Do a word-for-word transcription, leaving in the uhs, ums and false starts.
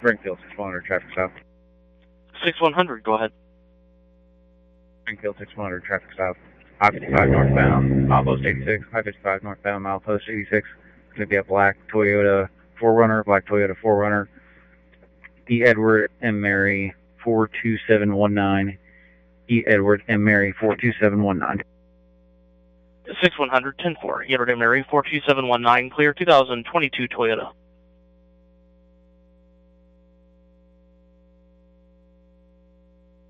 Springfield, six one hundred, traffic stop. six one hundred, go ahead. Springfield, six one hundred, traffic stop. I fifty-five northbound, milepost eighty-six. I fifty-five northbound, milepost eighty-six. It's going to be a black Toyota four runner, black Toyota four runner. E. Edward M. Mary, four two seven one nine. E. Edward M. Mary, four two seven one nine. six one hundred, ten four. Edward M. Mary, four two seven one nine, clear two thousand twenty-two Toyota.